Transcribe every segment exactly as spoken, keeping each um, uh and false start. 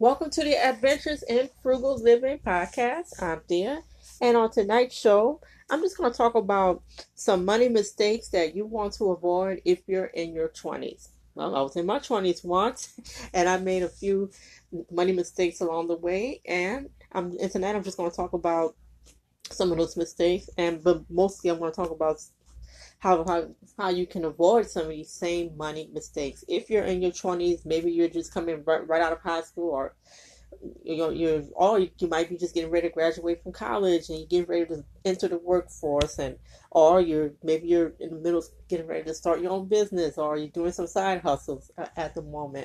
Welcome to the Adventures in Frugal Living podcast. I'm Dia, and on tonight's show, I'm just going to talk about some money mistakes that you want to avoid if you're in your twenties. Well, I was in my twenties once, and I made a few money mistakes along the way, and I'm, and tonight I'm just going to talk about some of those mistakes, and but mostly I'm going to talk about how how how you can avoid some of these same money mistakes. If you're in your twenties, maybe you're just coming right, right out of high school, or you know you're or you might be just getting ready to graduate from college and you're getting ready to enter the workforce, and or you're maybe you're in the middle of getting ready to start your own business, or you're doing some side hustles at the moment.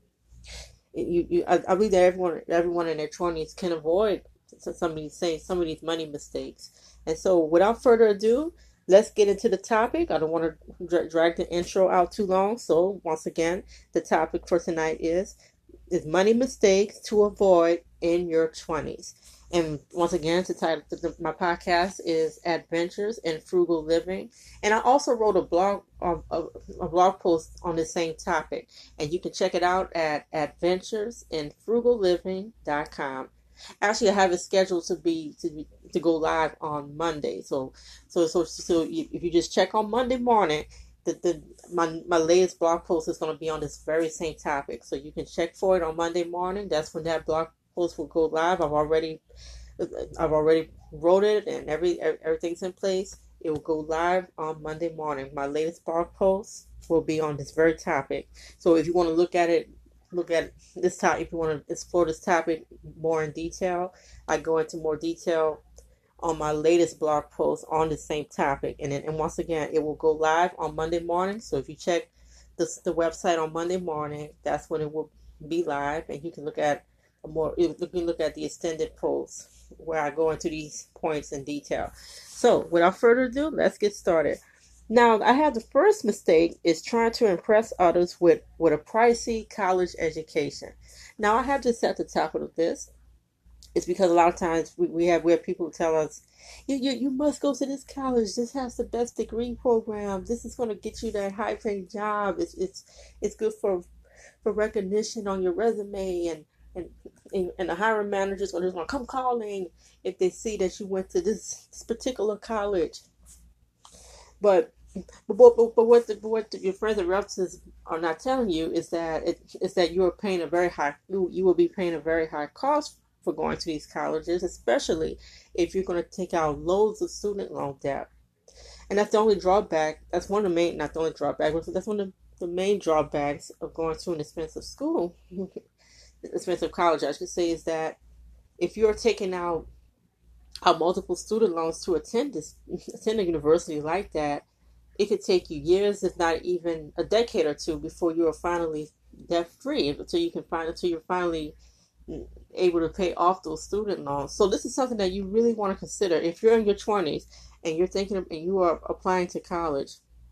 You, you I, I believe that everyone everyone in their twenties can avoid some of these saying some of these money mistakes. And so, without further ado, let's get into the topic. I don't want to dra- drag the intro out too long. So, once again, the topic for tonight is is money mistakes to avoid in your twenties. And once again, the title of my podcast is Adventures in Frugal Living. And I also wrote a blog a, a blog post on the same topic. And you can check it out at adventures in frugal living dot com. Actually, I have it scheduled to be to be, to go live on Monday. So so so so if you just check on Monday morning, the, the my my latest blog post is going to be on this very same topic. So you can check for it on Monday morning. That's when that blog post will go live. I've already I've already wrote it, and every everything's in place. It will go live on Monday morning. My latest blog post will be on this very topic. So if you want to look at it, look at this topic. If you want to explore this topic more in detail, I go into more detail on my latest blog post on the same topic. And then, and once again, it will go live on Monday morning. So if you check the the website on Monday morning, that's when it will be live, and you can look at a more you can look at the extended post where I go into these points in detail. So without further ado, let's get started. Now, I have the first mistake is trying to impress others with, with a pricey college education. Now, I have this at the top of this. It's because a lot of times we, we have where people tell us, you, you, you must go to this college. This has the best degree program. This is going to get you that high paying job. It's, it's, it's good for, for recognition on your resume, and and and, and the hiring managers are just going to come calling if they see that you went to this, this particular college. But but, but, but what the, but what the, your friends and relatives are not telling you is that it is that you are paying a very high you, you will be paying a very high cost for going to these colleges, especially if you're going to take out loads of student loan debt. And that's the only drawback. That's one of the main, not the only drawback, but that's one of the main drawbacks of going to an expensive school, expensive college, I should say, is that if you're taking out, out multiple student loans to attend this, attend a university like that, it could take you years, if not even a decade or two, before you are finally debt free. Until you can find, until you're finally able to pay off those student loans. So this is something that you really want to consider if you're in your twenties and you're thinking of, and you are applying to college.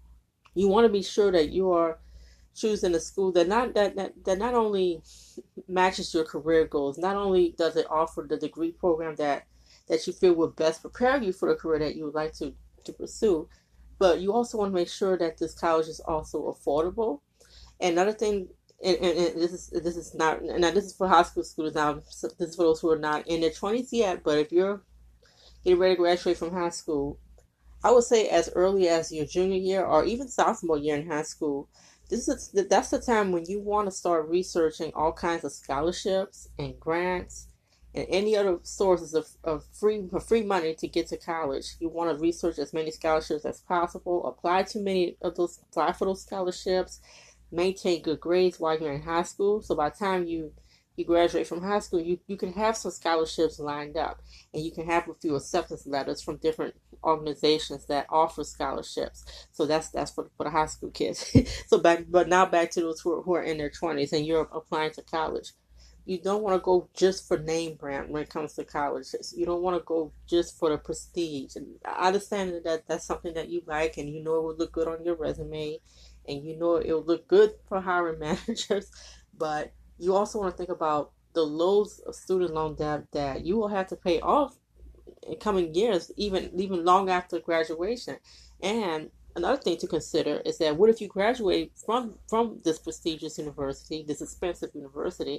You want to be sure that you are choosing a school that not that, that that not only matches your career goals, not only does it offer the degree program that that you feel will best prepare you for the career that you would like to to pursue, but you also want to make sure that this college is also affordable. And another thing, and, and, and this is this is not now this is for high school students. Now this is for those who are not in their twenties yet, but if you're getting ready to graduate from high school, I would say as early as your junior year or even sophomore year in high school, this is that's the time when you want to start researching all kinds of scholarships and grants and any other sources of, of free of free money to get to college. You want to research as many scholarships as possible, apply to many of those, apply for those scholarships, maintain good grades while you're in high school. So by the time you you graduate from high school, you, you can have some scholarships lined up, and you can have a few acceptance letters from different organizations that offer scholarships. So that's that's for, for the high school kids. So back, but now back to those who are, who are in their twenties and you're applying to college. You don't want to go just for name brand when it comes to college. You don't want to go just for the prestige. And I understand that that's something that you like, and you know it will look good on your resume, and you know it will look good for hiring managers, but you also want to think about the loads of student loan debt that you will have to pay off in coming years, even even long after graduation. And another thing to consider is that what if you graduate from from this prestigious university, this expensive university,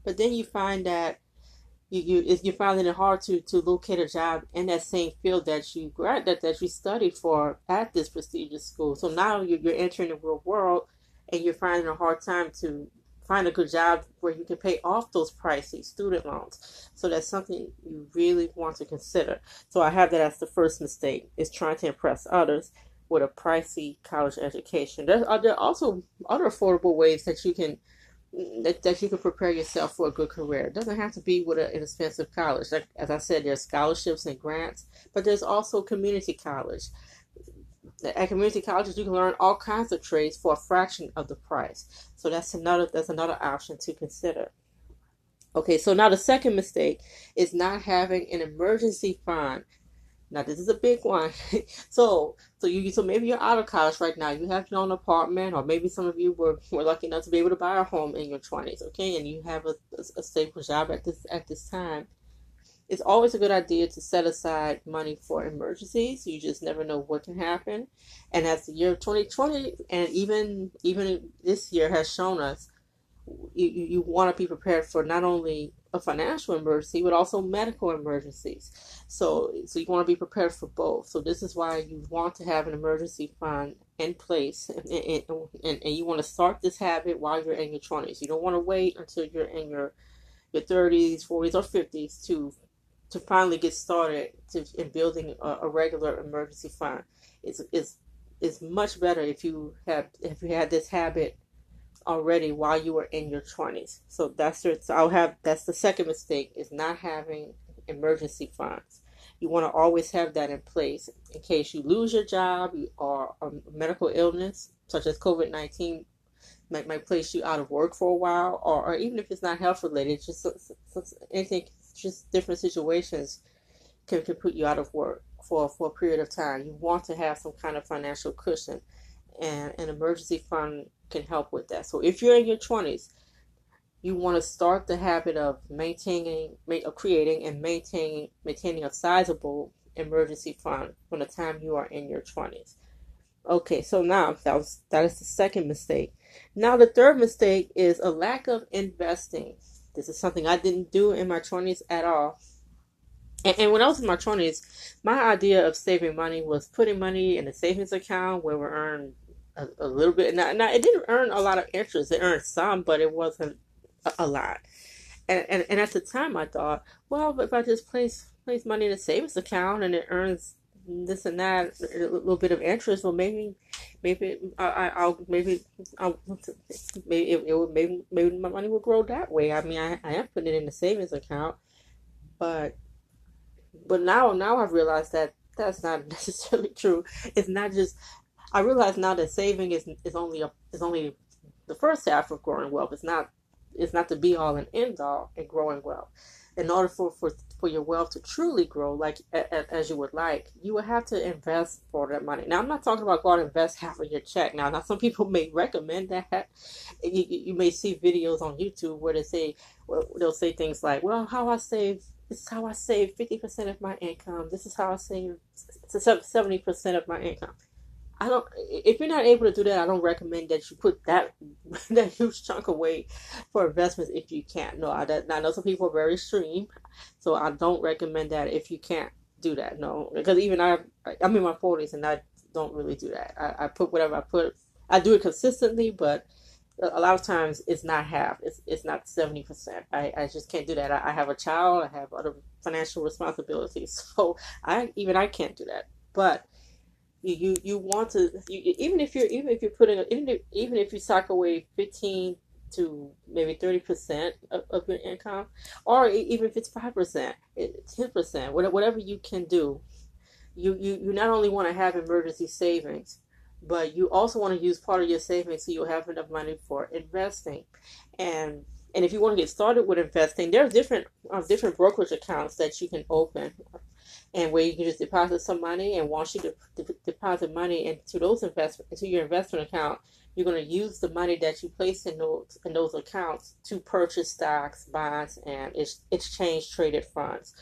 But then you find that you you is- you're finding it hard to to locate a job in that same field that you grad that, that you studied for at this prestigious school. So now you're, you're entering the real world, and you're finding a hard time to find a good job where you can pay off those pricey student loans. So that's something you really want to consider. So I have that as the first mistake, is trying to impress others with a pricey college education. There are there are also other affordable ways that you can that, that you can prepare yourself for a good career. It doesn't have to be with an expensive college. Like, as I said, there's scholarships and grants, but there's also community college. At community colleges, you can learn all kinds of trades for a fraction of the price. So that's another that's another option to consider. Okay, so now the second mistake is not having an emergency fund. Now this is a big one. so so you so maybe you're out of college right now. You have your own apartment, or maybe some of you were, were lucky enough to be able to buy a home in your twenties. Okay, and you have a, a, a stable job at this at this time. It's always a good idea to set aside money for emergencies. You just never know what can happen. And as the year twenty twenty and even even this year has shown us, you, you, you want to be prepared for not only a financial emergency but also medical emergencies. So so you want to be prepared for both. So this is why you want to have an emergency fund in place, and, and, and, and you want to start this habit while you're in your twenties. You don't want to wait until you're in your your thirties, forties, or fifties to to finally get started to in building a, a regular emergency fund. It's is is much better if you have if you had this habit already while you were in your twenties. So that's your, so I'll have that's the second mistake, is not having emergency funds. You want to always have that in place in case you lose your job or a medical illness such as COVID nineteen might, might place you out of work for a while, or, or even if it's not health related, just so, so, anything, just different situations can, can put you out of work for, for a period of time. You want to have some kind of financial cushion, and an emergency fund can help with that. So if you're in your twenties, you want to start the habit of maintaining, of creating and maintaining, maintaining a sizable emergency fund from the time you are in your twenties. Okay, so now that was that is the second mistake. Now the third mistake is a lack of investing. This is something I didn't do in my twenties at all. And, and when I was in my twenties, my idea of saving money was putting money in a savings account where we earn a, a little bit. Now, now, it didn't earn a lot of interest. It earned some, but it wasn't a, a lot. And, and and at the time, I thought, well, if I just place place money in a savings account and it earns this and that, a little bit of interest, well, maybe maybe I, I'll maybe I'll maybe it, it would maybe maybe my money will grow that way. I mean, I, I am putting it in a savings account, but but now now I've realized that that's not necessarily true. It's not just I realize now that saving is is only a is only the first half of growing wealth. It's not it's not the be all and end all in growing wealth. In order for, for, for your wealth to truly grow, like a, a, as you would like, you would have to invest for that money. Now, I'm not talking about going to invest half of your check. Now, now some people may recommend that. You, you may see videos on YouTube where they say, well, they'll say things like, well, how I save, this is how I save fifty percent of my income. This is how I save seventy percent of my income. I don't. If you're not able to do that, I don't recommend that you put that that huge chunk away for investments if you can't. No, I, I know some people are very extreme, so I don't recommend that if you can't do that. No, because even I, I'm in my forties and I don't really do that. I, I put whatever I put. I do it consistently, but a lot of times it's not half. It's it's not seventy percent. I, I just can't do that. I, I have a child. I have other financial responsibilities, so I even I can't do that. But you, you, you want to you, even if you're even if you're putting even if, even if you sock away fifteen to maybe thirty percent of, of your income, or even if it's five percent, ten percent, whatever you can do, you, you, you not only want to have emergency savings, but you also want to use part of your savings so you'll have enough money for investing. And and if you want to get started with investing, there are different uh, different brokerage accounts that you can open, and where you can just deposit some money. And once you de- de- deposit money into those investment into your investment account, you're going to use the money that you place in those in those accounts to purchase stocks, bonds, and ex- exchange traded funds.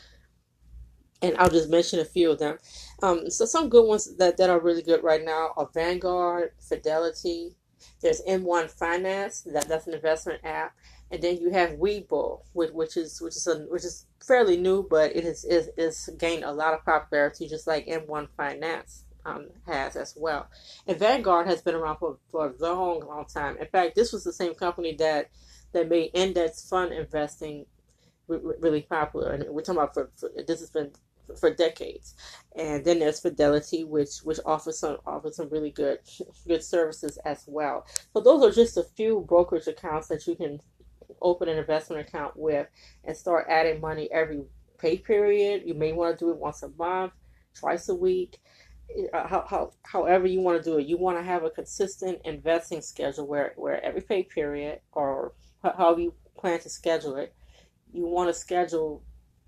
And I'll just mention a few of them. Um, so some good ones that, that are really good right now are Vanguard, Fidelity, There's M one Finance, that, that's an investment app, and then you have Webull, which, which is which is a, which is fairly new, but it is is is gained a lot of popularity, just like M one Finance um, has as well. And Vanguard has been around for, for a long, long time. In fact, this was the same company that that made index fund investing really popular, and we're talking about for, for this has been for decades. And then there's Fidelity, which which offers some offers some really good good services as well. So those are just a few brokerage accounts that you can open an investment account with and start adding money every pay period. You may want to do it once a month, twice a week, uh, how, how, however you want to do it. You want to have a consistent investing schedule where, where every pay period, or however you plan to schedule it, you want to schedule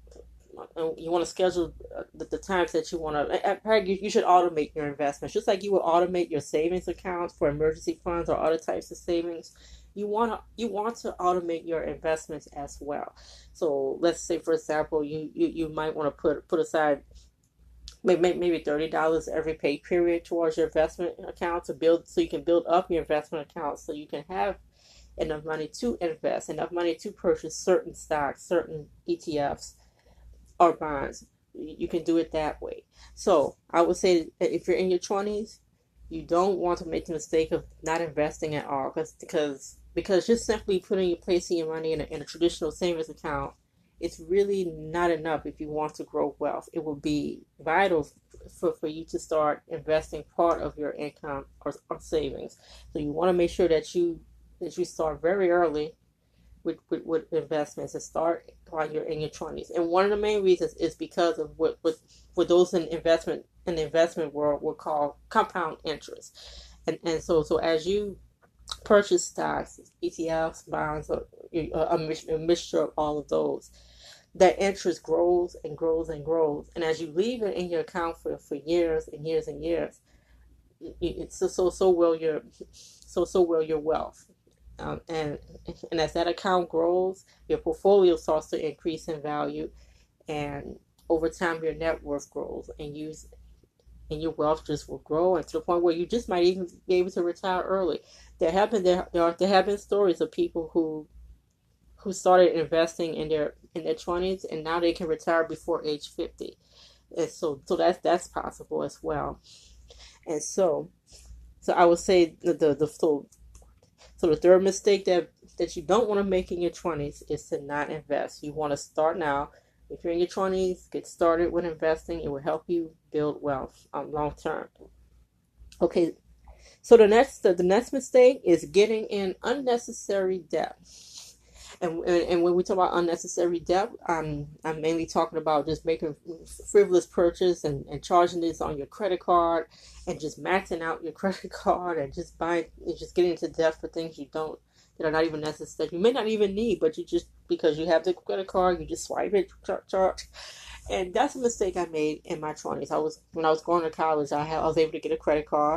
you want to schedule the, the times that you want to. You, you should automate your investments, just like you would automate your savings accounts for emergency funds or other types of savings. You want to you want to automate your investments as well. So let's say, for example, you you, you might want to put put aside maybe maybe thirty dollars every pay period towards your investment account to build, so you can build up your investment account, so you can have enough money to invest, enough money to purchase certain stocks, certain E T Fs or bonds. You can do it that way. So I would say that if you're in your twenties, you don't want to make the mistake of not investing at all, because because because just simply putting your placing your money in a, in a traditional savings account, it's really not enough if you want to grow wealth. It will be vital for, for you to start investing part of your income or, or savings. So you want to make sure that you that you start very early with, with, with investments, and start while you're in your twenties. And one of the main reasons is because of what what, what those in investment in the investment world would call compound interest. And and so so as you purchase stocks, E T Fs, bonds, or a, a mixture of all of those, that interest grows and grows and grows. And as you leave it in your account for, for years and years and years, it's so so so will your so so will your wealth. Um, and and as that account grows, your portfolio starts to increase in value, and over time your net worth grows, and you and your wealth just will grow, and to the point where you just might even be able to retire early. There have been there there, are, there have been stories of people who who started investing in their in their twenties, and now they can retire before age fifty, and so so that's that's possible as well. And so so I would say the the, the so So the third mistake that, that you don't want to make in your twenties is to not invest. You want to start now. If you're in your twenties, get started with investing. It will help you build wealth um, long term. Okay, so the next the, the next mistake is getting in unnecessary debt. And, and, and when we talk about unnecessary debt, I'm, I'm mainly talking about just making frivolous purchase and, and charging this on your credit card, and just maxing out your credit card, and just buying and just getting into debt for things you don't, that are not even necessary. You may not even need, but you just, because you have the credit card, you just swipe it, charge, charge. And that's a mistake I made in my twenties. I was when I was going to college, I had I was able to get a credit card,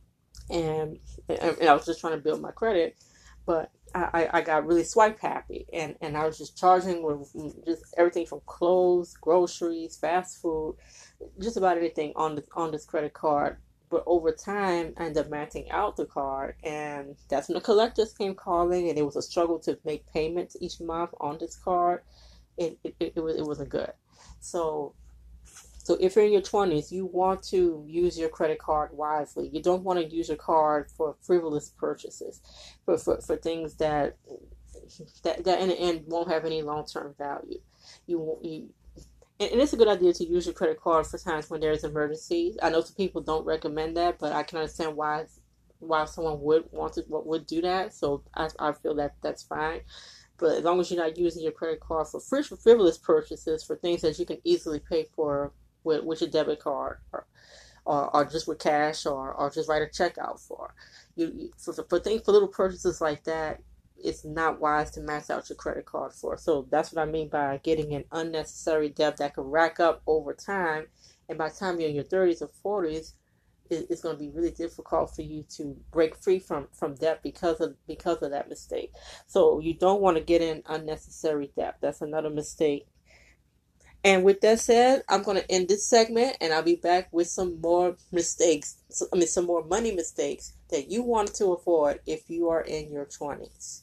and and, and I was just trying to build my credit, but I, I got really swipe happy, and, and I was just charging with just everything from clothes, groceries, fast food, just about anything on the, on this credit card. But over time, I ended up maxing out the card, and that's when the collectors came calling, and it was a struggle to make payments each month on this card. It it, it, it, was, it wasn't good. So So if you're in your twenties, you want to use your credit card wisely. You don't want to use your card for frivolous purchases, for, for, for things that, that that in the end won't have any long-term value. You, you and, and it's a good idea to use your credit card for times when there's emergencies. I know some people don't recommend that, but I can understand why why someone would want to would do that. So I, I feel that that's fine. But as long as you're not using your credit card for frivolous purchases, for things that you can easily pay for with, with your debit card, or, or, or just with cash, or, or just write a check out for. You, you for, for things, for little purchases like that, it's not wise to max out your credit card for. So that's what I mean by getting an unnecessary debt that can rack up over time. And by the time you're in your thirties or forties, it, it's going to be really difficult for you to break free from, from debt because of because of that mistake. So you don't want to get in unnecessary debt. That's another mistake. And with that said, I'm going to end this segment and I'll be back with some more mistakes. I mean, some more money mistakes that you want to avoid if you are in your twenties.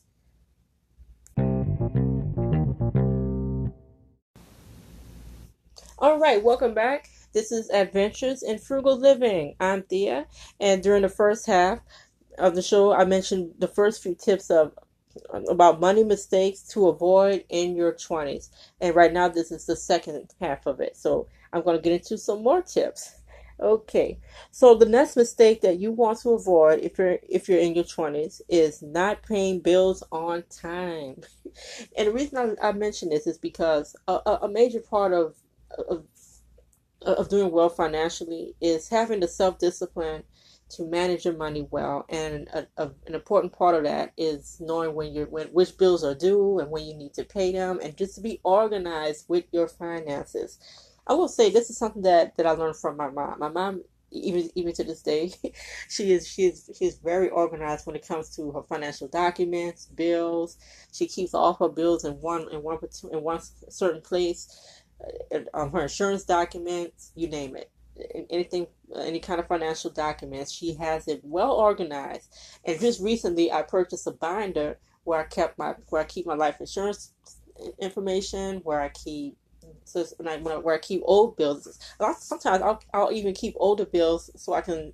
All right, welcome back. This is Adventures in Frugal Living. I'm Thea, and during the first half of the show, I mentioned the first few tips of about money mistakes to avoid in your twenties. And right now, this is the second half of it. So I'm going to get into some more tips. Okay, so the next mistake that you want to avoid if you're if you're in your twenties is not paying bills on time. And the reason I, I mention this is because a, a a major part of of of doing well financially is having the self-discipline to manage your money well, and a, a, an important part of that is knowing when you're when which bills are due and when you need to pay them, and just to be organized with your finances. I will say this is something that that I learned from my mom. My mom, even even to this day, she is she is she is very organized when it comes to her financial documents, bills. She keeps all her bills in one in one in one certain place, um, her insurance documents, you name it, anything, any kind of financial documents. She has it well organized. And just recently, I purchased a binder where I kept my where I keep my life insurance information, where I keep so where I keep old bills. Sometimes I'll I'll even keep older bills so I can,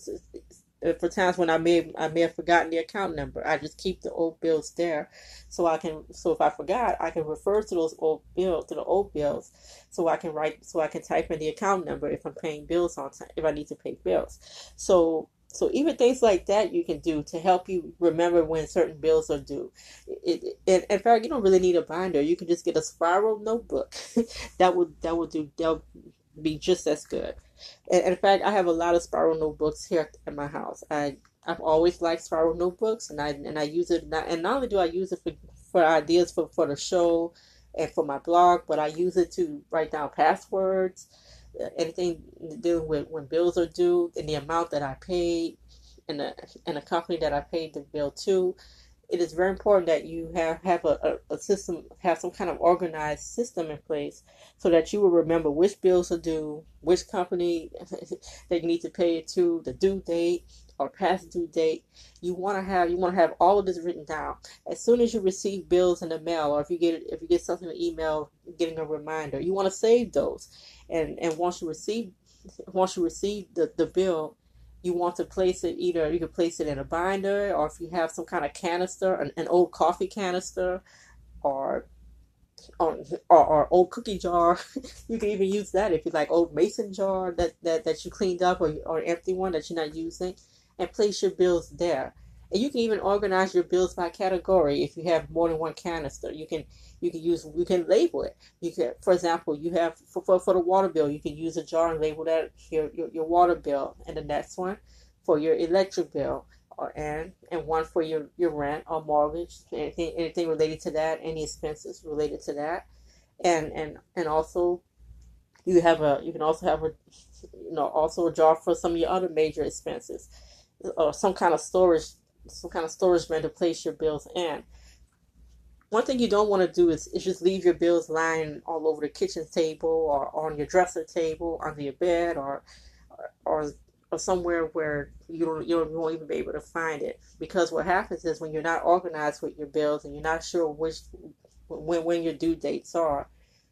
for times when I may I may have forgotten the account number. I just keep the old bills there, so I can so if I forgot, I can refer to those old bills to the old bills, so I can write so I can type in the account number if I'm paying bills on time, if I need to pay bills. So so even things like that you can do to help you remember when certain bills are due. It, it, in fact, you don't really need a binder. You can just get a spiral notebook. that would that would do that would be just as good. And in fact, I have a lot of spiral notebooks here at my house. I I've always liked spiral notebooks, and I and I use it. Not, and not only do I use it for for ideas for for the show and for my blog, but I use it to write down passwords, uh, anything dealing with when bills are due, and the amount that I paid, and the and the company that I paid the bill to. It is very important that you have have a, a, a system, have some kind of organized system in place, so that you will remember which bills are due, which company that you need to pay it to, the due date or past due date. You want to have you want to have all of this written down. As soon as you receive bills in the mail, or if you get if you get something in email, getting a reminder, you want to save those. And and once you receive once you receive the, the bill, you want to place it, either you can place it in a binder, or if you have some kind of canister, an, an old coffee canister, or or, or, or old cookie jar. You can even use that if you like, old mason jar that, that, that you cleaned up, or, or empty one that you're not using, and place your bills there. And you can even organize your bills by category. If you have more than one canister, you can you can use you can label it. You can, for example, you have for, for, for the water bill, you can use a jar and label that your, your, your water bill, and the next one for your electric bill, or and and one for your, your rent or mortgage, anything anything related to that, any expenses related to that, and and and also you have a you can also have a you know also a jar for some of your other major expenses, or some kind of storage some kind of storage bin to place your bills in. One thing you don't want to do is, is just leave your bills lying all over the kitchen table, or on your dresser table, under your bed, or or or somewhere where you don't you, don't, you won't even be able to find it. Because what happens is, when you're not organized with your bills and you're not sure which when when your due dates are,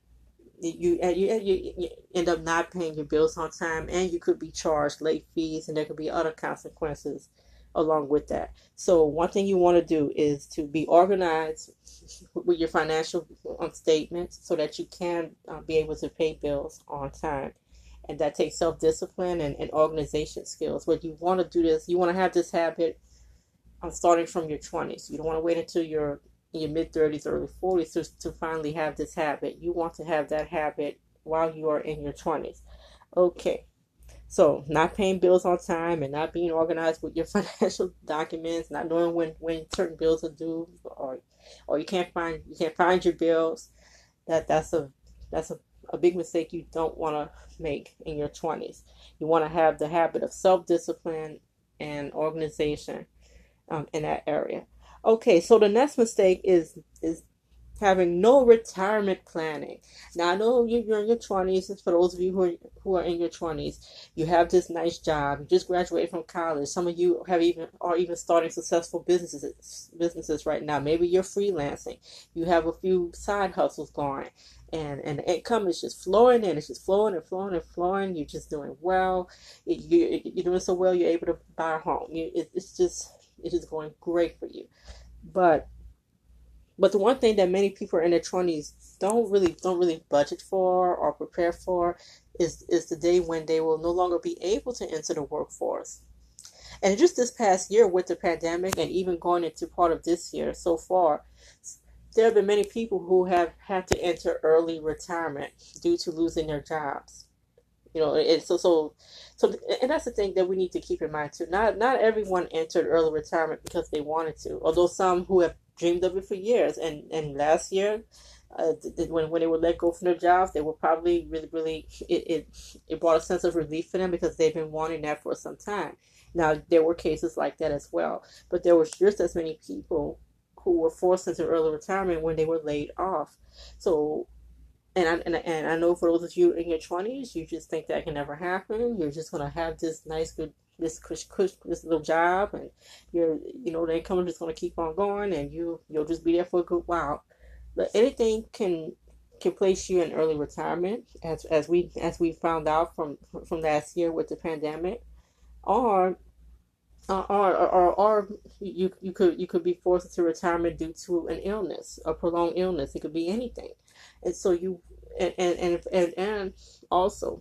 you you, you you end up not paying your bills on time, and you could be charged late fees, and there could be other consequences along with that. So one thing you want to do is to be organized with your financial statements, so that you can uh, be able to pay bills on time. And that takes self-discipline and, and organization skills. But you want to do this, you want to have this habit um, starting from your twenties. You don't want to wait until you're in your mid-thirties, early forties to, to finally have this habit. You want to have that habit while you are in your twenties. Okay. So not paying bills on time, and not being organized with your financial documents, not knowing when, when certain bills are due, or or you can't find you can't find your bills. That that's a that's a, a big mistake you don't want to make in your twenties. You want to have the habit of self-discipline and organization um, in that area. Okay, so the next mistake is is having no retirement planning. Now I know you- you're in your twenties. For those of you who are who are in your twenties, you have this nice job. You just graduated from college. Some of you have even are even starting successful businesses businesses right now. Maybe you're freelancing. You have a few side hustles going, and and the income is just flowing in. It's just flowing and flowing and flowing. You're just doing well. It, you you're doing so well. You're able to buy a home. You, it, it's just it's just going great for you. But but the one thing that many people in their twenties don't really don't really budget for or prepare for is is the day when they will no longer be able to enter the workforce. And just this past year with the pandemic and even going into part of this year so far, there have been many people who have had to enter early retirement due to losing their jobs. You know, and so so so and that's the thing that we need to keep in mind too. Not not everyone entered early retirement because they wanted to, although some who have dreamed of it for years. And and last year, uh, th- when when they were let go from their jobs, they were probably really really it, it it brought a sense of relief for them because they've been wanting that for some time. Now there were cases like that as well, but there was just as many people who were forced into early retirement when they were laid off. So and I, and, and I know for those of you in your twenties, you just think that can never happen. You're just going to have this nice, good, this cush, cush, this little job, and you're, you know, the income is just going to keep on going, and you, you'll just be there for a good while. But anything can can place you in early retirement, as as we as we found out from from last year with the pandemic, or uh, or, or or you you could you could be forced into retirement due to an illness, a prolonged illness. It could be anything, and so you and and and and, and also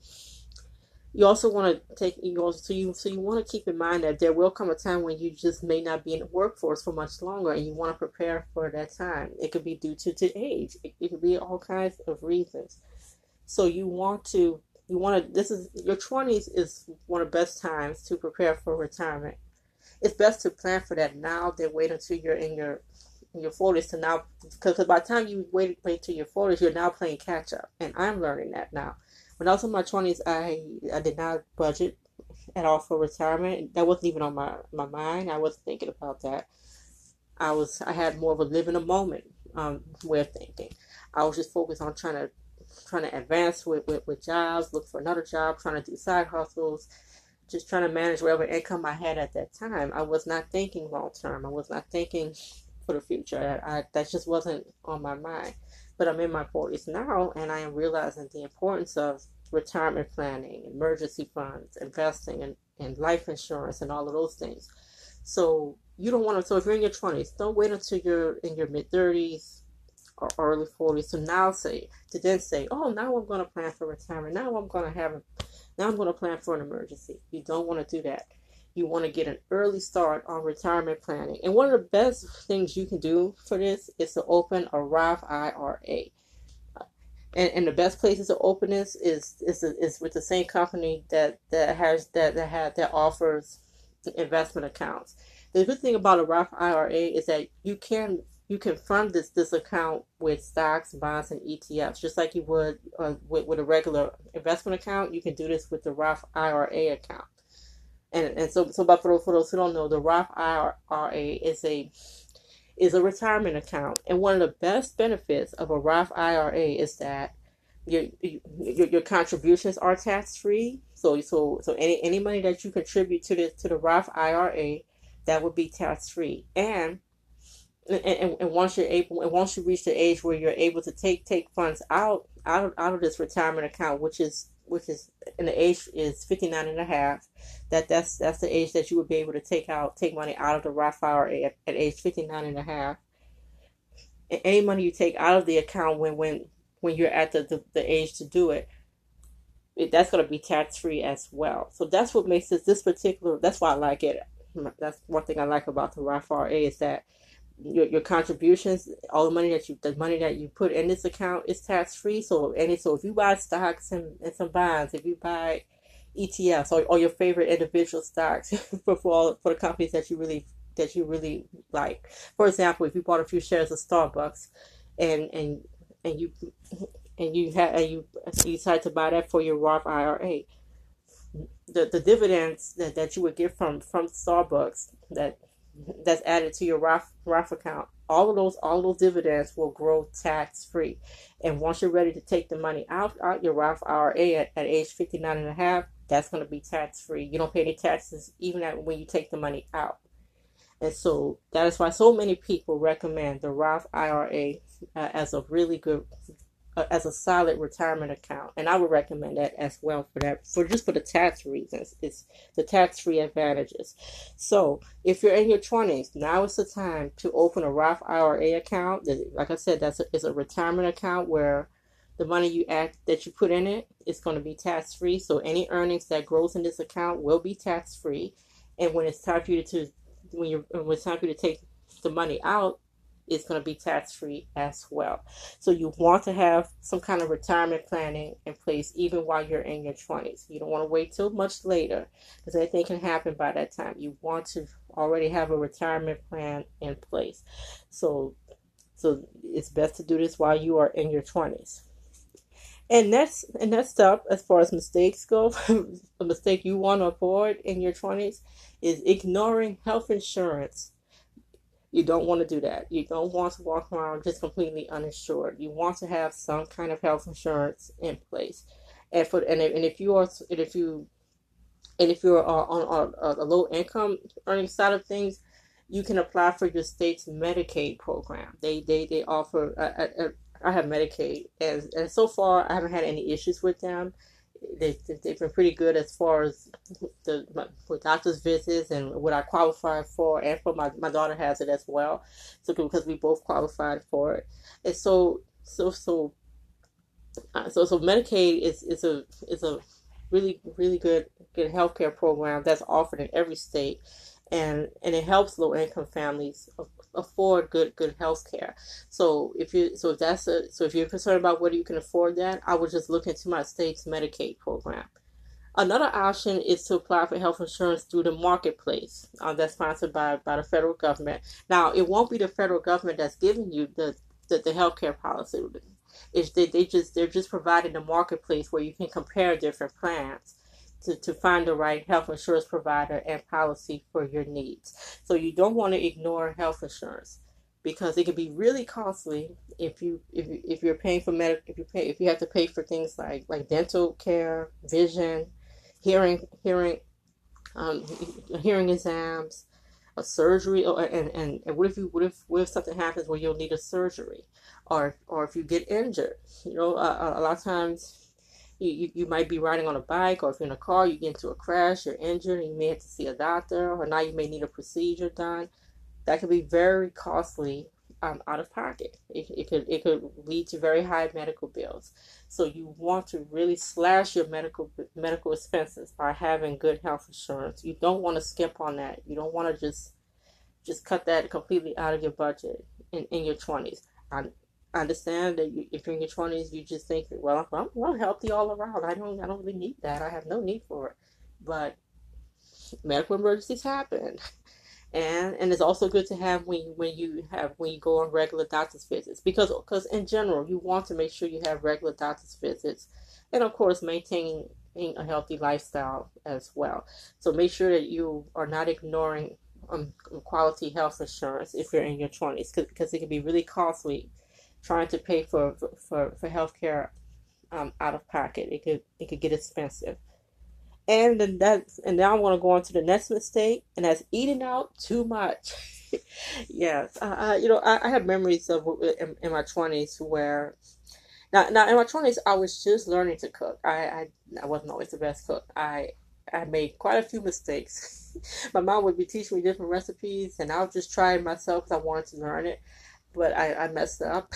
you also want to take you also so you so you want to keep in mind that there will come a time when you just may not be in the workforce for much longer, and you want to prepare for that time. It could be due to, to age. It, it could be all kinds of reasons. So you want to you want to this is your twenties is one of the best times to prepare for retirement. It's best to plan for that now than wait until you're in your in your forties to now, because by the time you wait wait till your forties, you're now playing catch up, and I'm learning that now. When I was in my twenties, I I did not budget at all for retirement. That wasn't even on my my mind. I wasn't thinking about that. I was I had more of a live in a moment um, way of thinking. I was just focused on trying to trying to advance with, with, with jobs, look for another job, trying to do side hustles, just trying to manage whatever income I had at that time. I was not thinking long term. I was not thinking for the future. I, I, that just wasn't on my mind. But I'm in my forties now, and I am realizing the importance of retirement planning, emergency funds, investing, and, and life insurance, and all of those things. So you don't want to. So if you're in your twenties, don't wait until you're in your mid thirties or early forties to now say to then say, oh, now I'm going to plan for retirement. Now I'm going to have a now I'm going to plan for an emergency. You don't want to do that. You want to get an early start on retirement planning. And one of the best things you can do for this is to open a Roth I R A. And, and the best places to open this is is is with the same company that that has that that had that offers investment accounts. The good thing about a Roth I R A is that you can you can fund this this account with stocks, bonds, and E T Fs, just like you would uh, with, with a regular investment account. You can do this with the Roth I R A account. And and so so but for those, for those who don't know, the Roth I R A is a is a retirement account, and one of the best benefits of a Roth I R A is that your your, your contributions are tax free. So so so any any money that you contribute to the to the Roth I R A, that would be tax free. And and, and, and once you're able and once you reach the age where you're able to take take funds out out of out of this retirement account, which is which is and the age is fifty-nine and a half, that that's that's the age that you would be able to take out take money out of the Roth I R A at, at age fifty-nine and a half. And any money you take out of the account when when when you're at the the, the age to do it, it that's going to be tax free as well. So that's what makes this this particular that's why I like it. That's one thing I like about the Roth I R A is that your your contributions, all the money that you the money that you put in this account is tax free. So any so if you buy stocks and, and some bonds, if you buy E T Fs or, or your favorite individual stocks for for, all, for the companies that you really that you really like. For example, if you bought a few shares of Starbucks and and and you and you had and you you decide to buy that for your Roth I R A, the the dividends that, that you would get from from Starbucks that that's added to your Roth Roth account all of those all of those dividends will grow tax free. And once you're ready to take the money out out your Roth I R A at, at age fifty-nine and a half, that's going to be tax free. You don't pay any taxes even at, when you take the money out. And so that is why so many people recommend the Roth I R A uh, as a really good, uh, as a solid retirement account. And I would recommend that as well for that, for just for the tax reasons. It's the tax-free advantages. So if you're in your twenties, now is the time to open a Roth I R A account. Like I said, that's a, it's a retirement account where the money you act that you put in it is going to be tax-free. So any earnings that grows in this account will be tax-free. And when it's time for you to when you're when it's time for you to take the money out, it's going to be tax-free as well. So you want to have some kind of retirement planning in place even while you're in your twenties. You don't want to wait till much later because anything can happen by that time. You want to already have a retirement plan in place. So so it's best to do this while you are in your twenties. And next, and next up, as far as mistakes go, a mistake you want to avoid in your twenties is ignoring health insurance. You don't want to do that. You don't want to walk around just completely uninsured. You want to have some kind of health insurance in place. And for and if, and if you are and if you and if you're on, on a, a low income earning side of things, you can apply for your state's Medicaid program. They they they offer. A, a, a, I have Medicaid, and, and so far I haven't had any issues with them. They, they've been pretty good as far as the my, for doctor's visits and what I qualify for, and for my, my daughter has it as well. So because we both qualified for it, and so so so uh, so so Medicaid is is a is a really really good good healthcare program that's offered in every state, and and it helps low income families afford good good health care. So if you so if that's a so if you're concerned about whether you can afford that, I would just look into my state's Medicaid program. Another option is to apply for health insurance through the marketplace uh, that's sponsored by by the federal government. Now it won't be the federal government that's giving you the the, the health care policy. It's they, they just they're just providing the marketplace where you can compare different plans to, to find the right health insurance provider and policy for your needs. So you don't want to ignore health insurance because it can be really costly if you if you, if you're paying for medical if you pay if you have to pay for things like like dental care, vision, hearing hearing um, hearing exams, a surgery, or and, and, and what if you what if what if something happens where you'll need a surgery, or or if you get injured, you know, uh, a lot of times. You, you, you might be riding on a bike, or if you're in a car, you get into a crash, you're injured, and you may have to see a doctor, or now you may need a procedure done. That could be very costly um, out of pocket. It, it could it could lead to very high medical bills. So you want to really slash your medical medical expenses by having good health insurance. You don't want to skimp on that. You don't want to just just cut that completely out of your budget in, in your twenties. I, I understand that you, if you're in your twenties, you just think, well, I'm, I'm healthy all around. I don't, I don't really need that. I have no need for it. But medical emergencies happen, and and it's also good to have when when you have when you go on regular doctor's visits because because in general you want to make sure you have regular doctor's visits, and of course maintaining a healthy lifestyle as well. So make sure that you are not ignoring um, quality health insurance if you're in your twenties because it can be really costly. Trying to pay for for for healthcare um, out of pocket, it could it could get expensive. And then that and now I want to go on to the next mistake, and that's eating out too much. Yes, uh, uh, you know I, I have memories of in, in my twenties where now now in my twenties I was just learning to cook. I I, I wasn't always the best cook. I I made quite a few mistakes. My mom would be teaching me different recipes, and I was just trying myself because I wanted to learn it. But I, I messed up.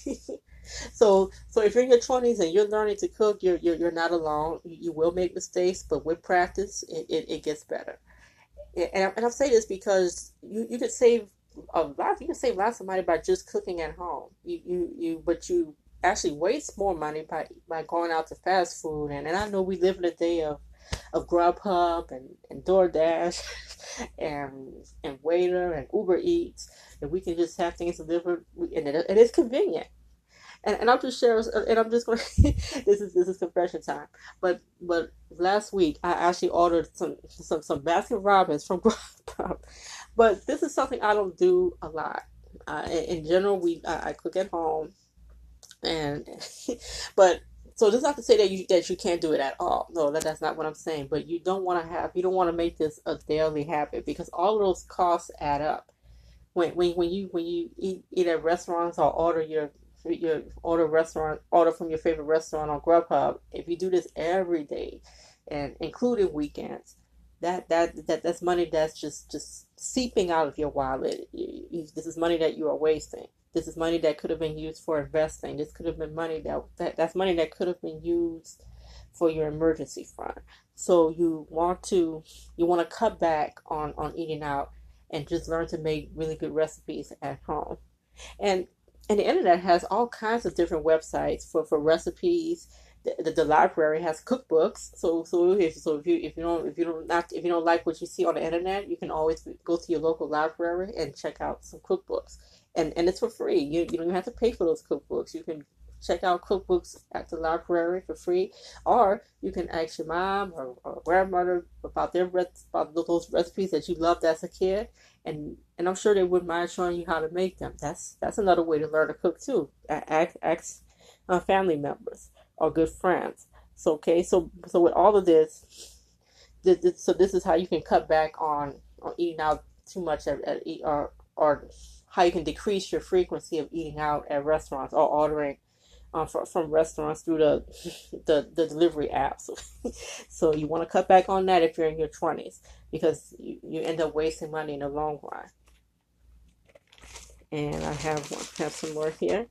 so so if you're in your twenties and you're learning to cook, you're you're, you're not alone. You, you will make mistakes, but with practice, it, it, it gets better. And, I, and I'm saying this because you, you could save a lot. You can save lots of money by just cooking at home. You you, you but you actually waste more money by by going out to fast food. And, and I know we live in a day of of Grubhub and, and DoorDash and and Waiter and Uber Eats, and we can just have things delivered, and it, it is convenient. And and I'll just share, and I'm just going. this is this is confession time. But but last week I actually ordered some some some Baskin Robbins from Grubhub. But this is something I don't do a lot. Uh, in, in general, we I, I cook at home, and but so this is not to say that you that you can't do it at all. No, that, that's not what I'm saying. But you don't want to have you don't want to make this a daily habit because all of those costs add up. When when when you when you eat eat at restaurants or order your your order restaurant order from your favorite restaurant on Grubhub, if you do this every day, and including weekends, that that that that's money that's just just seeping out of your wallet. You, you, this is money that you are wasting. This is money that could have been used for investing. This could have been money that, that that's money that could have been used for your emergency fund. So you want to you want to cut back on on eating out and just learn to make really good recipes at home. And and the internet has all kinds of different websites for, for recipes. The, the, the library has cookbooks. So so if so if you if you don't if you don't not if you don't like what you see on the internet, you can always go to your local library and check out some cookbooks. And and it's for free. You you don't even have to pay for those cookbooks. You can check out cookbooks at the library for free, or you can ask your mom or, or grandmother about their about those recipes that you loved as a kid, and and I'm sure they wouldn't mind showing you how to make them. That's that's another way to learn to cook too. Ask, ask uh, family members or good friends. So okay, so so with all of this, this, this, so this is how you can cut back on on eating out too much at, at or or how you can decrease your frequency of eating out at restaurants or ordering um, for, from restaurants through the the, the delivery apps. So you want to cut back on that if you're in your twenties because you, you end up wasting money in the long run. And I have one, have some more here.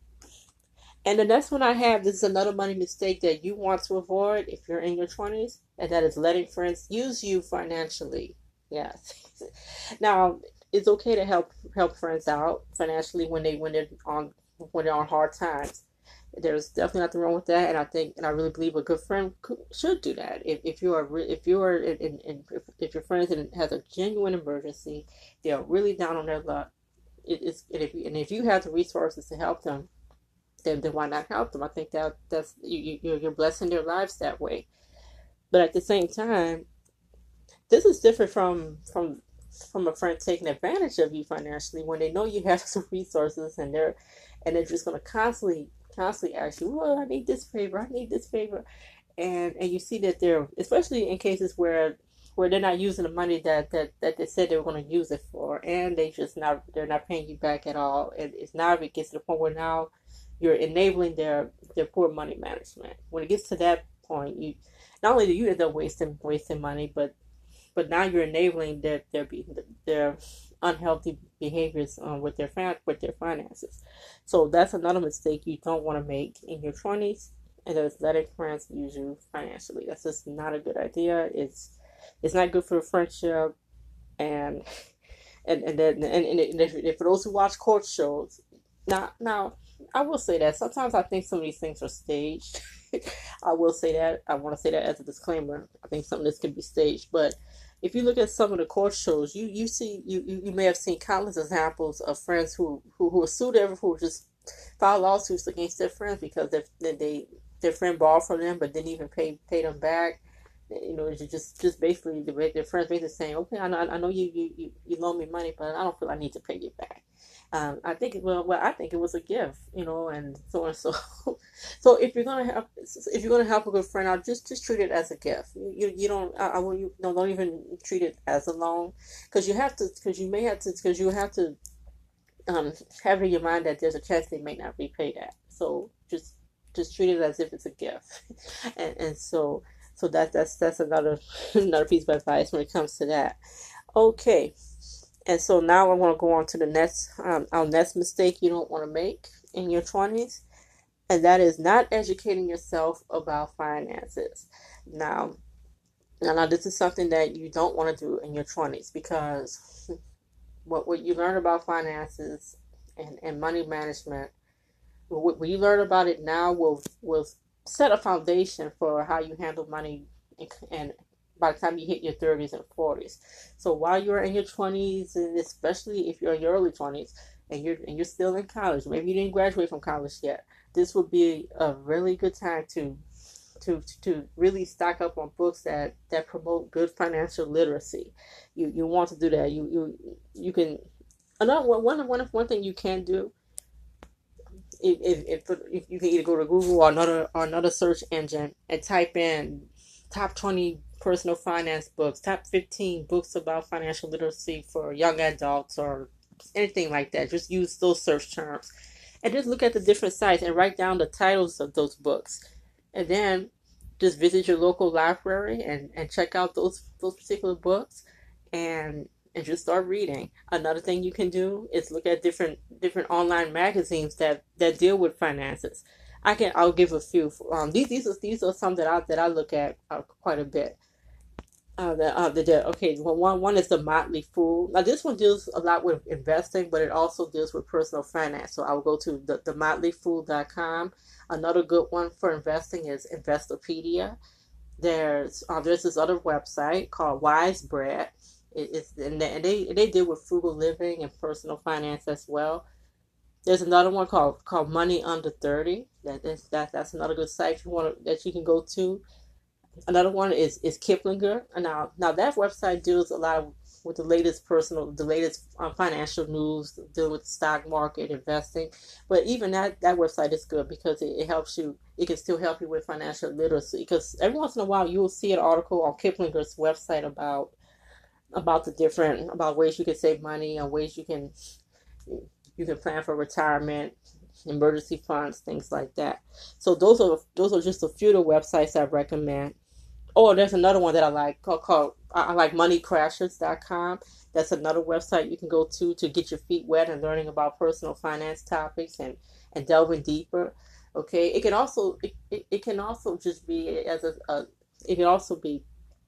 And the next one I have, this is another money mistake that you want to avoid if you're in your twenties, and that is letting friends use you financially. Yes. Now, it's okay to help help friends out financially when they when they're on when they're on hard times. There's definitely nothing wrong with that, and I think and I really believe a good friend should do that. If if you are re- if you are in, in, in if, if your friend has a genuine emergency, they are really down on their luck. It is and if you, and if you have the resources to help them, then, then why not help them? I think that that's you, you you're blessing their lives that way. But at the same time, this is different from from from a friend taking advantage of you financially when they know you have some resources and they're and they're just going to constantly constantly ask you, well, I need this favor, I need this favor, and and you see that they're especially in cases where where they're not using the money that that, that they said they were going to use it for, and they just not they're not paying you back at all. And it's now it gets to the point where now you're enabling their their poor money management. When it gets to that point, you not only do you end up wasting wasting money, but but now you're enabling their their their unhealthy behaviors um, with their fam- with their finances. So that's another mistake you don't want to make in your twenties, and that is letting friends use you financially. That's just not a good idea. It's it's not good for the friendship, and and and then and, and, and if, if for those who watch court shows, now now I will say that sometimes I think some of these things are staged. I will say that. I want to say that as a disclaimer. I think some of this can be staged, but if you look at some of the court shows, you you see you, you, you may have seen countless examples of friends who who who sued ever who just filed lawsuits against their friends because they they their friend borrowed from them but didn't even pay pay them back. You know, it's just just basically their friends basically saying, okay, I know I know you you you, you loan me money, but I don't feel I need to pay you back. Um, I think well, well, I think it was a gift, you know, and so and so. So if you're gonna help, if you're gonna help a good friend out, just just treat it as a gift. You you, you don't I, I will you no don't even treat it as a loan, because you have to because you may have to because you have to um have in your mind that there's a chance they may not repay that. So just just treat it as if it's a gift, and and so so that that's that's another another piece of advice when it comes to that. Okay. And so now I want to go on to the next, um, our next mistake you don't want to make in your twenties, and that is not educating yourself about finances. Now, now, now this is something that you don't want to do in your twenties because what what you learn about finances and, and money management, what, what you learn about it now will will set a foundation for how you handle money and, and by the time you hit your thirties and forties. So while you're in your twenties, and especially if you're in your early twenties and you're and you're still in college, maybe you didn't graduate from college yet, this would be a really good time to to to really stock up on books that that promote good financial literacy. You you want to do that. You you you can Another one, one, one, one thing you can do, if, if, if you can either go to Google or another or another search engine and type in top twenty personal finance books, top fifteen books about financial literacy for young adults, or anything like that. Just use those search terms and just look at the different sites and write down the titles of those books. And then just visit your local library and, and check out those those particular books, and and just start reading. Another thing you can do is look at different different online magazines that, that deal with finances. I can I'll give a few. Um, these these are these are some that I that I look at uh, quite a bit. Uh, the, uh, the, the okay, well, one one is the Motley Fool. Now this one deals a lot with investing, but it also deals with personal finance. So I will go to the, the motley fool dot com. Another good one for investing is Investopedia. There's uh, there's this other website called Wisebread. It, it's and they, and they they deal with frugal living and personal finance as well. There's another one called called Money Under thirty. That is that that's another good site you want to, that you can go to. Another one is is Kiplinger. Now now that website deals a lot with the latest personal, the latest um, financial news, deal with the stock market, investing. But even that that website is good because it, it helps you. It can still help you with financial literacy. Because every once in a while you will see an article on Kiplinger's website about about the different about ways you can save money and ways you can you can plan for retirement, emergency funds, things like that. So those are those are just a few of the websites I recommend. Oh, there's another one that I like called, called I like money crashers dot com. That's another website you can go to to get your feet wet and learning about personal finance topics and, and delving deeper. Okay, it can also it, it, it can also just be as a, a it can also be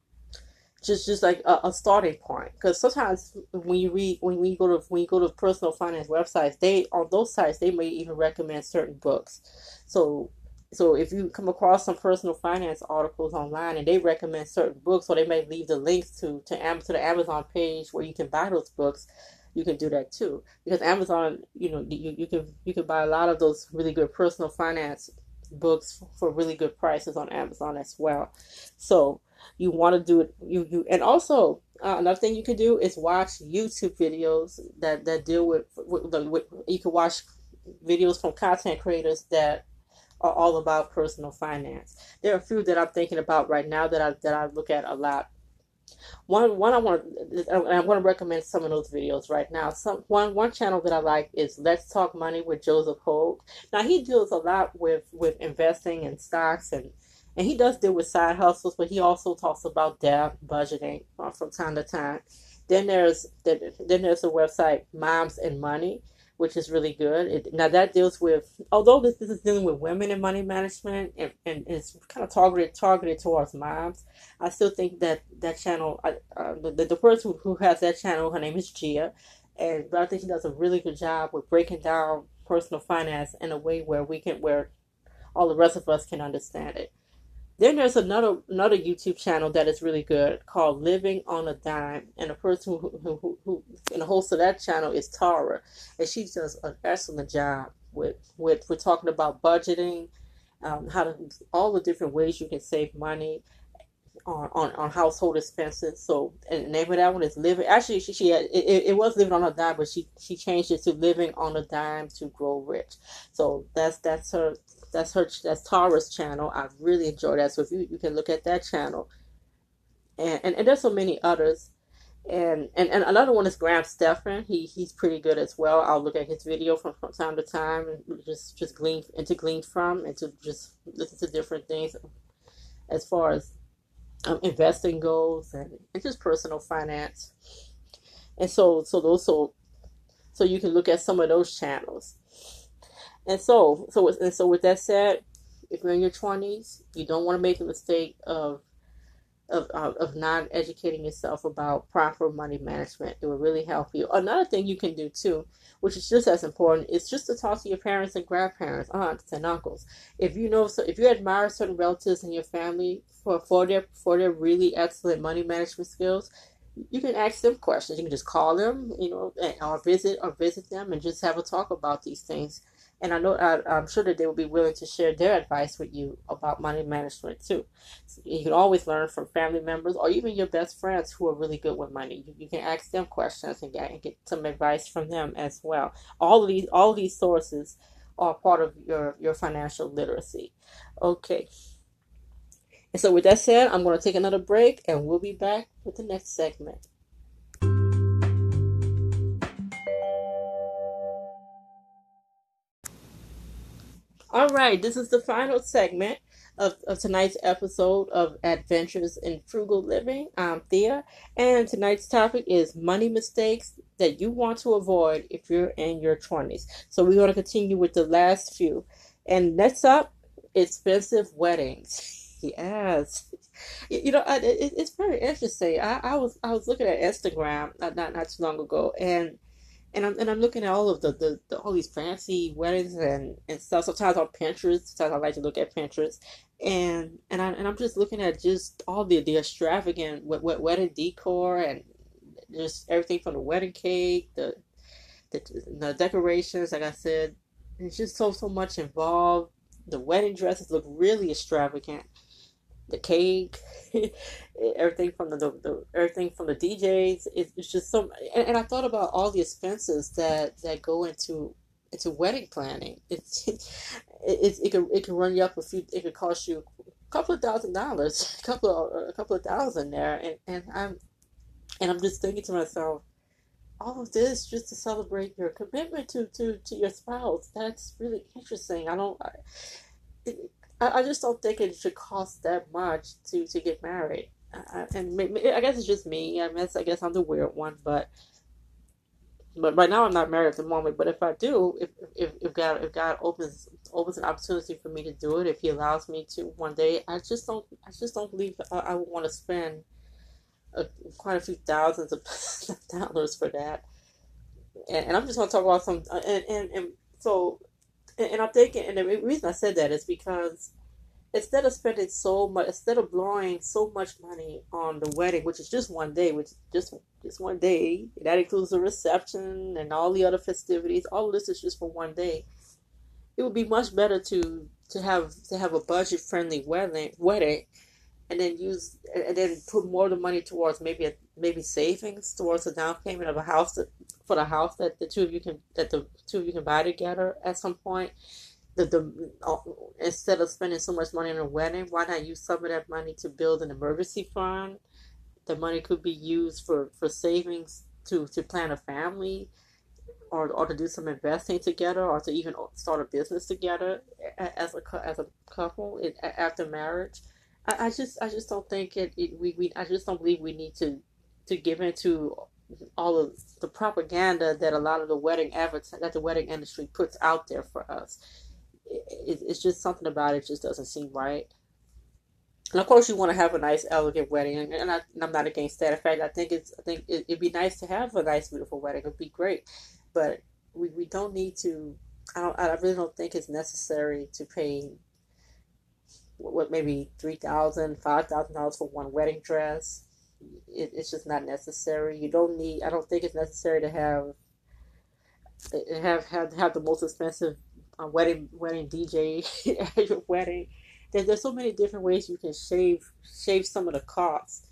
just just like a, a starting point, because sometimes when you read when we go to when you go to personal finance websites, they on those sites they may even recommend certain books. So so if you come across some personal finance articles online and they recommend certain books, or they may leave the links to to, Am- to the Amazon page where you can buy those books, you can do that too, because Amazon, you know, you, you can you can buy a lot of those really good personal finance books for really good prices on Amazon as well. So you want to do it, you you and also uh, another thing you can do is watch YouTube videos that that deal with, with, with you can watch videos from content creators that are all about personal finance. There are a few that I'm thinking about right now that I that I look at a lot. One one I want to I want to recommend some of those videos right now. Some one one channel that I like is Let's Talk Money with Joseph Hogue. Now he deals a lot with with investing and stocks, and and he does deal with side hustles, but he also talks about debt, budgeting uh, from time to time. Then there's then, then there's the website Moms and Money, which is really good. It, now that deals with, although this, this is dealing with women in money management, and, and it's kind of targeted targeted towards moms, I still think that that channel, uh, uh, the, the person who has that channel, her name is Gia, and but I think she does a really good job with breaking down personal finance in a way where we can, where all the rest of us can understand it. Then there's another another YouTube channel that is really good called Living on a Dime, and the person who who, who, who and the host of that channel is Tara, and she does an excellent job with with we're talking about budgeting, um, how to all the different ways you can save money on, on, on household expenses. So, and the name of that one is Living. Actually, she, she had, it, it was Living on a Dime, but she she changed it to Living on a Dime to Grow Rich. So that's that's her that's her that's Tara's channel. I really enjoy that. So if you, you can look at that channel, and, and and there's so many others. And, and and another one is Graham Stephan. He he's pretty good as well. I'll look at his video from, from time to time and just just glean and to glean from and to just listen to different things as far as um, investing goals, and, and just personal finance. And so so those so so you can look at some of those channels. And so so with- and so with that said, if you're in your twenties, you don't want to make the mistake of of, of, of not educating yourself about proper money management. It will really help you. Another thing you can do too, which is just as important, is just to talk to your parents and grandparents, aunts and uncles. If you know, so if you admire certain relatives in your family for, for their for their really excellent money management skills, you can ask them questions. You can just call them, you know, and, or visit or visit them and just have a talk about these things. And I know I, I'm sure that they will be willing to share their advice with you about money management too. So you can always learn from family members or even your best friends who are really good with money. You, you can ask them questions and get, and get some advice from them as well. All of these all of these sources are part of your your financial literacy. Okay. And so with that said, I'm going to take another break and we'll be back with the next segment. All right, this is the final segment of, of tonight's episode of Adventures in Frugal Living. I'm Thea, and tonight's topic is money mistakes that you want to avoid if you're in your twenties. So we're going to continue with the last few. And next up, expensive weddings. Yes. You know, it, it's very interesting. I, I was I was looking at Instagram not, not not too long ago, and and I'm and I'm looking at all of the, the, the all these fancy weddings and, and stuff. Sometimes on Pinterest, sometimes I like to look at Pinterest, and and I and I'm just looking at just all the the extravagant wed- wed- wedding decor and just everything from the wedding cake, the the, the decorations. Like I said, it's just so so much involved. The wedding dresses look really extravagant, the cake, everything from the, the, the everything from the D Js. It, it's just so, and, and I thought about all the expenses that that go into into wedding planning. It's it, it, it can it can run you up a few. It could cost you a couple of thousand dollars, a couple of a couple of thousand there, and and I'm and I'm just thinking to myself, all of this just to celebrate your commitment to to to your spouse. That's really interesting. I don't. I, it, I, I just don't think it should cost that much to to get married. I, and maybe, I guess it's just me. I guess I guess I'm the weird one, but but right now I'm not married at the moment. But if I do, if if, if God if God opens opens an opportunity for me to do it, if He allows me to one day, I just don't I just don't believe I, I would want to spend a, quite a few thousands of dollars for that. And, and I'm just going to talk about some and and, and so and, and I'm thinking, and the reason I said that is because instead of spending so much, instead of blowing so much money on the wedding, which is just one day, which is just just one day, that includes the reception and all the other festivities. All of this is just for one day. It would be much better to to have to have a budget friendly wedding wedding, and then use and then put more of the money towards maybe a, maybe savings towards the down payment of a house that, for the house that the two of you can that the two of you can buy together at some point. The, the uh, Instead of spending so much money on a wedding, why not use some of that money to build an emergency fund? The money could be used for, for savings to, to plan a family, or or to do some investing together, or to even start a business together as a as a couple after marriage. I, I just I just don't think it, it we, we I just don't believe we need to to give into all of the propaganda that a lot of the wedding advert that the wedding industry puts out there for us. It, it's just something about it just doesn't seem right. And of course, you want to have a nice, elegant wedding, and, and, I, and I'm not against that. In fact, I think it's I think it, it'd be nice to have a nice, beautiful wedding. It'd be great, but we, we don't need to. I don't. I really don't think it's necessary to pay what maybe three thousand, five thousand dollars for one wedding dress. It, it's just not necessary. You don't need. I don't think it's necessary to have have have have the most expensive uh, wedding wedding D J at your wedding. There, there's so many different ways you can shave shave some of the costs.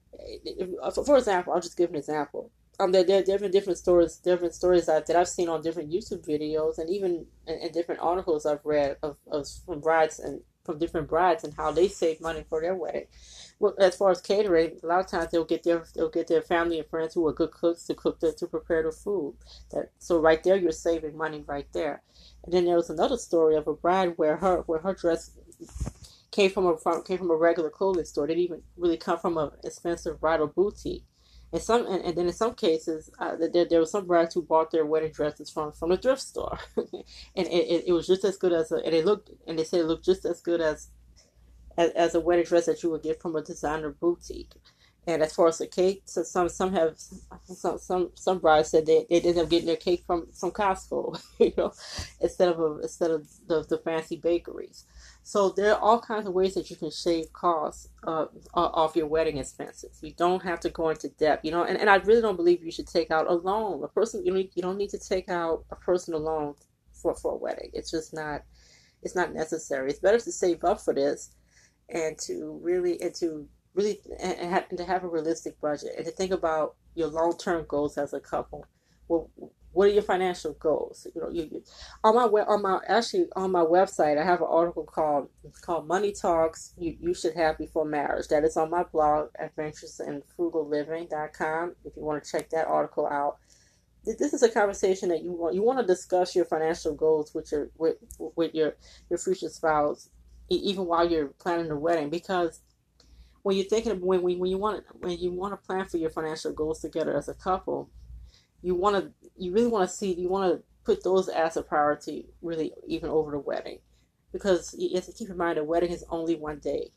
For example, I'll just give an example. Um, there, there are different different stories, different stories that, that I've seen on different YouTube videos, and even in, in different articles I've read of, of from brides and from different brides and how they save money for their wedding. Well, as far as catering, a lot of times they'll get their they'll get their family and friends who are good cooks to cook the, to prepare the food. That so right there you're saving money right there. And then there was another story of a bride where her where her dress came from a from, came from a regular clothing store. They didn't even really come from an expensive bridal boutique. And some and, and then in some cases, uh, there there were some brides who bought their wedding dresses from from a thrift store, and it, it, it was just as good as a and it looked and they said it looked just as good as, as as a wedding dress that you would get from a designer boutique. And as far as the cake, so some some have some some some brides said they, they ended up getting their cake from from Costco, you know, instead of a, instead of the the fancy bakeries. So there are all kinds of ways that you can shave costs uh, off your wedding expenses. You don't have to go into debt, you know. And, and I really don't believe you should take out a loan. A person you need, you don't need to take out a personal loan for, for a wedding. It's just not, it's not necessary. It's better to save up for this and to really, and to really, and, and, have, and to have a realistic budget and to think about your long-term goals as a couple. Well, what are your financial goals? You know, you, you on my web, on my actually on my website, I have an article called called Money Talks You You Should Have Before Marriage. That is on my blog, adventures in frugal living dot com. If you want to check that article out, this is a conversation that you want you want to discuss your financial goals with your with with your your future spouse, even while you're planning the wedding, because when you're thinking of, when when you want when you want to plan for your financial goals together as a couple, you want to you really want to see you want to put those as a priority, really, even over the wedding, because you have to keep in mind the wedding is only one day.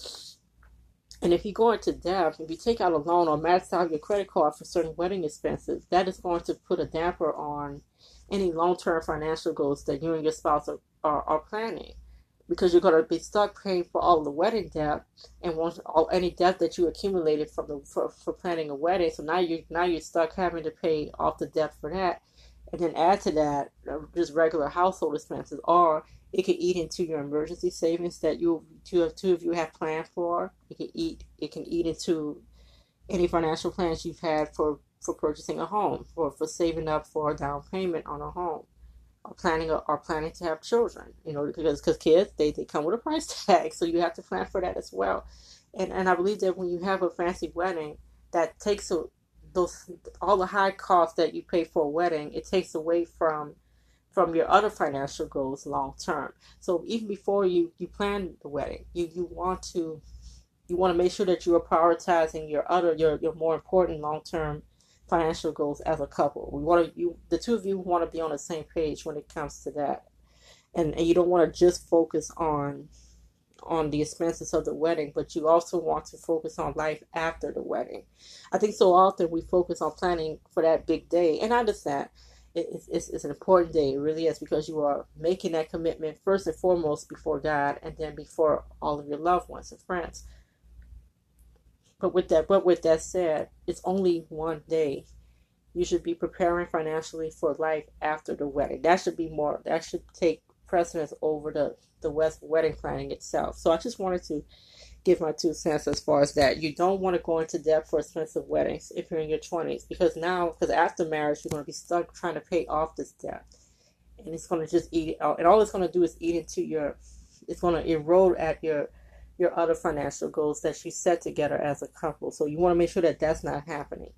And if you go into debt, if you take out a loan or max out your credit card for certain wedding expenses, that is going to put a damper on any long-term financial goals that you and your spouse are, are, are planning, because you're going to be stuck paying for all the wedding debt and want all any debt that you accumulated from the for, for planning a wedding. So now you now you're stuck having to pay off the debt for that, and then add to that uh, just regular household expenses, or it could eat into your emergency savings that you two of two of you have planned for. It can eat it can eat into any financial plans you've had for, for purchasing a home, or for saving up for a down payment on a home, or planning or planning to have children. You know, because because kids they, they come with a price tag, so you have to plan for that as well. And and I believe that when you have a fancy wedding, that takes a, those all the high costs that you pay for a wedding, it takes away from from your other financial goals long term. So even before you, you plan the wedding, you, you want to you want to make sure that you are prioritizing your other your, your more important long term financial goals as a couple. We want to you the two of you want to be on the same page when it comes to that. And and you don't want to just focus on on the expenses of the wedding, but you also want to focus on life after the wedding. I think so often we focus on planning for that big day, and I understand It's, it's, it's an important day. It really is, because you are making that commitment first and foremost before God, and then before all of your loved ones and friends. But with that, but with that said, it's only one day. You should be preparing financially for life after the wedding. That should be more. That should take precedence over the the wedding planning itself. So I just wanted to give my two cents as far as that. You don't want to go into debt for expensive weddings if you're in your twenties, because now, because after marriage, you're going to be stuck trying to pay off this debt, and it's going to just eat it out. And all it's going to do is eat into your, it's going to erode at your, your other financial goals that you set together as a couple. So you want to make sure that that's not happening.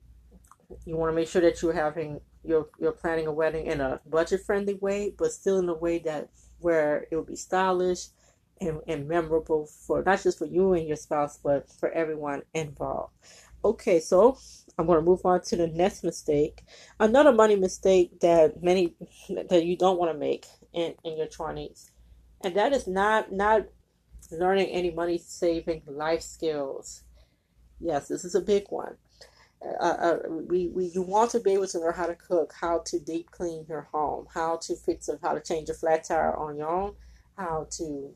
You want to make sure that you're having, you're, you're planning a wedding in a budget-friendly way, but still in a way that where it will be stylish and, and memorable, for not just for you and your spouse, but for everyone involved. Okay, so I'm going to move on to the next mistake. Another money mistake that many that you don't want to make in, in your twenties, and that is not not learning any money saving life skills. Yes, this is a big one. Uh, uh, we, we you want to be able to learn how to cook, how to deep clean your home, how to fix it, how to change a flat tire on your own, how to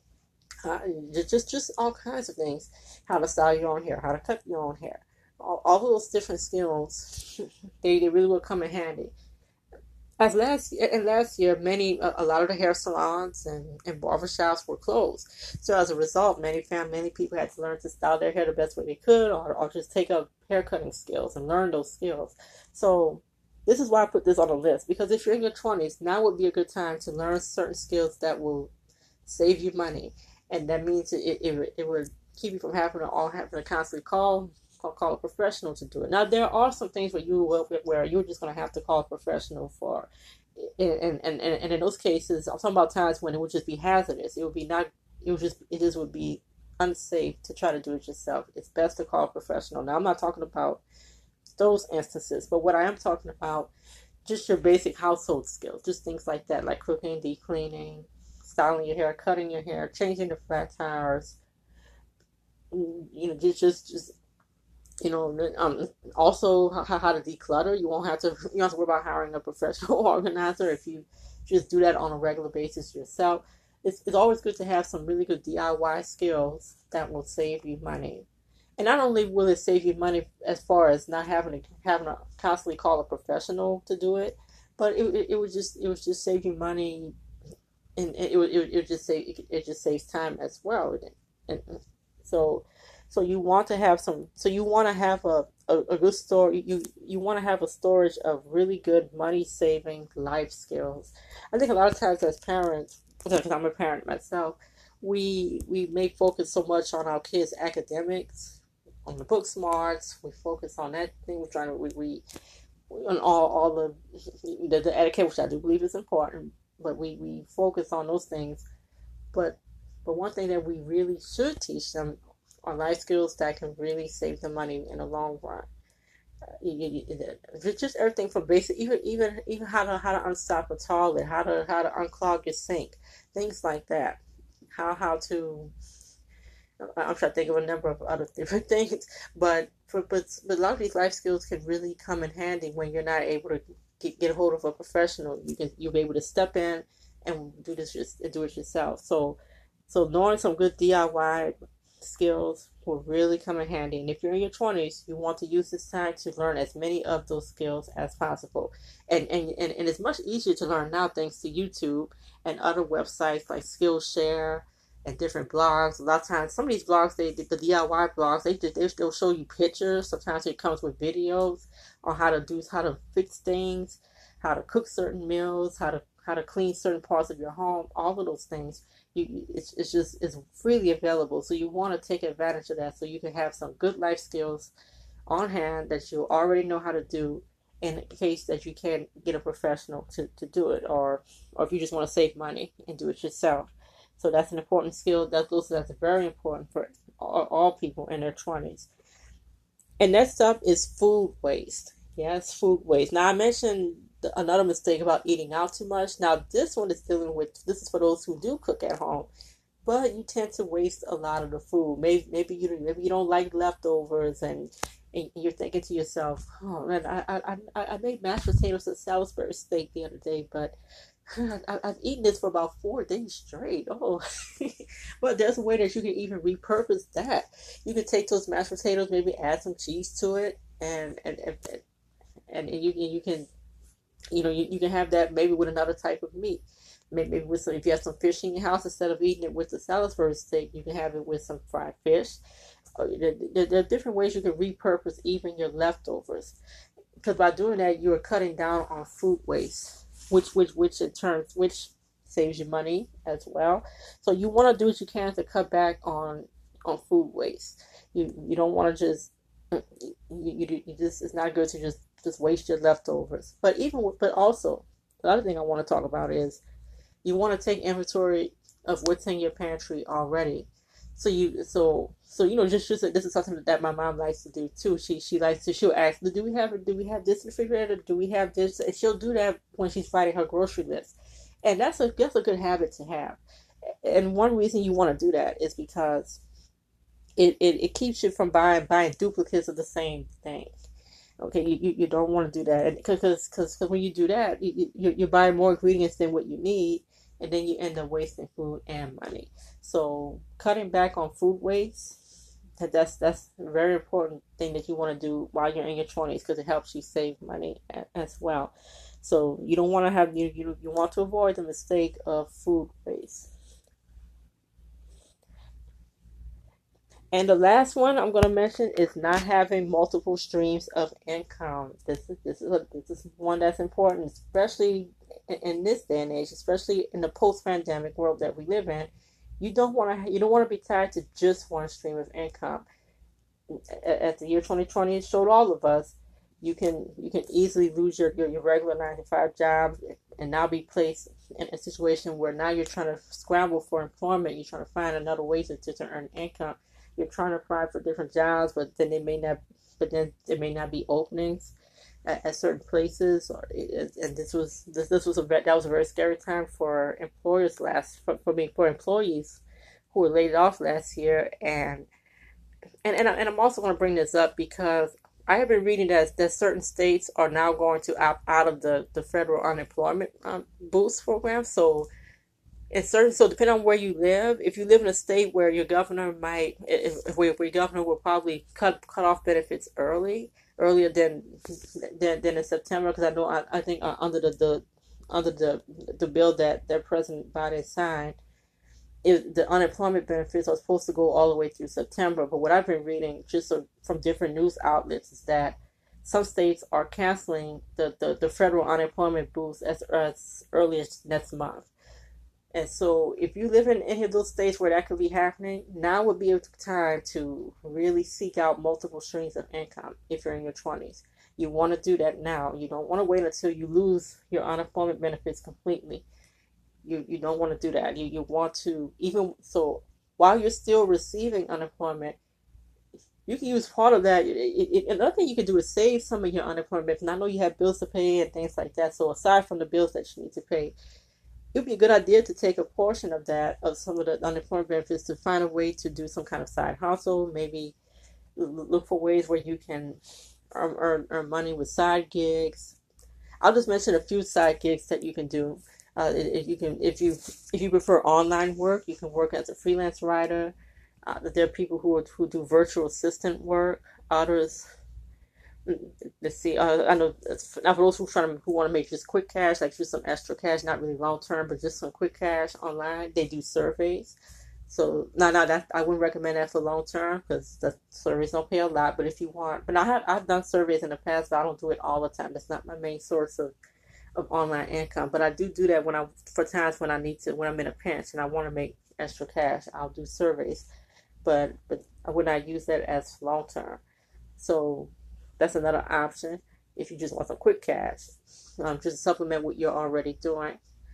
uh, just just all kinds of things, how to style your own hair, how to cut your own hair, all, all of those different skills. they, they really will come in handy. As last and last year, many a, a lot of the hair salons and, and barbershops were closed. So as a result, many found many people had to learn to style their hair the best way they could, or, or just take up hair cutting skills and learn those skills. So this is why I put this on the list, because if you're in your twenties, now would be a good time to learn certain skills that will save you money, and that means it it, it would keep you from having to all having to constantly call. Call, call a professional to do it. Now, there are some things where you will, where you're just going to have to call a professional for, and, and and and in those cases, I'm talking about times when it would just be hazardous. It would be not. It would just. It just would be unsafe to try to do it yourself. It's best to call a professional. Now, I'm not talking about those instances, but what I am talking about, just your basic household skills, just things like that, like cooking, deep cleaning, styling your hair, cutting your hair, changing the flat tires. You know, just just just. You know, um, also how, how to declutter. You won't have to, you don't have to worry about hiring a professional organizer if you just do that on a regular basis yourself. It's, it's always good to have some really good D I Y skills that will save you money. And not only will it save you money as far as not having to, having to constantly call a professional to do it, but it, it, it would just it would just save you money, and it would it, would- it would just save it, it just saves time as well. And, and so so you want to have some so you want to have a, a, a good store. You you want to have a storage of really good money saving life skills. I think a lot of times as parents, because I'm a parent myself, we we may focus so much on our kids' academics, on the book smarts. We focus on that thing. We're trying to we, we on all all the the, the etiquette, which I do believe is important. But we we focus on those things. But but one thing that we really should teach them are life skills that can really save them money in the long run. You, you, just everything from basic, even even even how to how to unstop a toilet, how to how to unclog your sink, things like that. How how to I'm trying to think of a number of other different things, but for but, but a lot of these life skills can really come in handy when you're not able to get, get a hold of a professional. You can you'll be able to step in and do this just do it yourself. So so knowing some good D I Y skills will really come in handy. And if you're in your twenties, you want to use this time to learn as many of those skills as possible. And and, and, and it's much easier to learn now thanks to YouTube and other websites like Skillshare and different blogs. A lot of times, some of these blogs, they the D I Y blogs, they just they, they'll show you pictures. Sometimes it comes with videos on how to do how to fix things, how to cook certain meals, how to how to clean certain parts of your home. All of those things, you it's it's just it's freely available. So you want to take advantage of that, so you can have some good life skills on hand that you already know how to do, in case that you can't get a professional to, to do it, or or if you just want to save money and do it yourself. So that's an important skill. That's also that's very important for all, all people in their twenties. And next up is food waste. Yes, food waste. Now I mentioned another mistake about eating out too much. Now this one is dealing with this is for those who do cook at home, but you tend to waste a lot of the food. Maybe maybe you maybe you don't like leftovers, and and you're thinking to yourself, "Oh man, I I I, I made mashed potatoes and Salisbury steak the other day, but I, I've eaten this for about four days straight. Oh, but there's a way that you can even repurpose that. You can take those mashed potatoes, maybe add some cheese to it, and and and, and, and you you can you know you, you can have that maybe with another type of meat. Maybe, maybe with some if you have some fish in your house, instead of eating it with the Salisbury steak, you can have it with some fried fish. Uh, There, there, there are different ways you can repurpose even your leftovers, because by doing that you are cutting down on food waste, which which which in turns which saves you money as well. So you want to do what you can to cut back on on food waste. You you don't want to just you, you, you just it's not good to just just waste your leftovers. But even with, but also the other thing I want to talk about is you want to take inventory of what's in your pantry already. So you so so you know just just this is something that my mom likes to do too. She she likes to she'll ask, do we have do we have this in the refrigerator? Do we have this? And she'll do that when she's writing her grocery list, and that's a that's a good habit to have. And one reason you want to do that is because it, it, it keeps you from buying buying duplicates of the same thing. Okay, you, you, you don't want to do that because because when you do that, you, you you're buying more ingredients than what you need, and then you end up wasting food and money. So cutting back on food waste, that that's that's a very important thing that you want to do while you're in your twenties, because it helps you save money as well. So you don't want to have you you you want to avoid the mistake of food waste. And the last one I'm going to mention is not having multiple streams of income. This is this is a, this is one that's important, especially in, in this day and age, especially in the post-pandemic world that we live in. You don't want to you don't want to be tied to just one stream of income. At the year twenty twenty, it showed all of us you can you can easily lose your, your, your regular nine to five job and now be placed in a situation where now you're trying to scramble for employment. You're trying to find another way to, to, to earn income. You're trying to apply for different jobs, but then they may not but then there may not be openings at, at certain places. Or and this was this, this was a that was a very scary time for employers last for, for me for employees who were laid off last year. And and and, I, and I'm also going to bring this up because I have been reading that that certain states are now going to opt out of the the federal unemployment um, boost program. So in certain, so depending on where you live, if you live in a state where your governor might, if, if where your governor will probably cut cut off benefits early, earlier than than, than in September, because I know I, I think uh, under the, the under the the bill that that President Biden signed, it, the unemployment benefits are supposed to go all the way through September. But what I've been reading just uh, from different news outlets is that some states are canceling the, the, the federal unemployment boost as, as early as next month. And so if you live in any of those states where that could be happening, now would be a time to really seek out multiple streams of income if you're in your twenties. You want to do that now. You don't want to wait until you lose your unemployment benefits completely. You you don't want to do that. You you want to, even so, while you're still receiving unemployment, you can use part of that. It, it, another thing you can do is save some of your unemployment. And I know you have bills to pay and things like that. So aside from the bills that you need to pay, it would be a good idea to take a portion of that, of some of the unemployment benefits, to find a way to do some kind of side hustle. Maybe look for ways where you can earn, earn, earn money with side gigs. I'll just mention a few side gigs that you can do. Uh, if you can, if you if you prefer online work, you can work as a freelance writer. Uh, there are people who are, who do virtual assistant work. Others, let's see. Uh, I know now for those who trying to, who want to make just quick cash, like just some extra cash, not really long term, but just some quick cash online. They do surveys. So no, no, that I wouldn't recommend that for long term, because the surveys don't pay a lot. But if you want, but I have I've done surveys in the past, but I don't do it all the time. That's not my main source of of online income. But I do do that when I for times when I need to, when I'm in a pinch and I want to make extra cash. I'll do surveys, but but I would not use that as long term. So that's another option if you just want some quick cash, um, just supplement what you're already doing.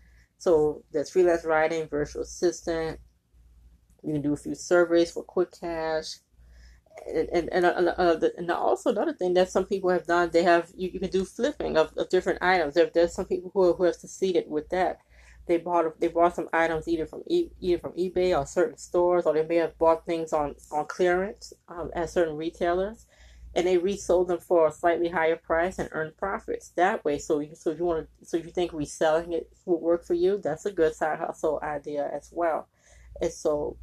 So there's freelance writing, virtual assistant. You can do a few surveys for quick cash. And and, and, uh, and also another thing that some people have done, they have you, you can do flipping of, of different items. There, there's some people who, who have succeeded with that. They bought they bought some items either from e, either from eBay or certain stores, or they may have bought things on on clearance um, at certain retailers, and they resold them for a slightly higher price and earned profits that way. So you so if you want to so if you think reselling it will work for you, that's a good side hustle idea as well. And so,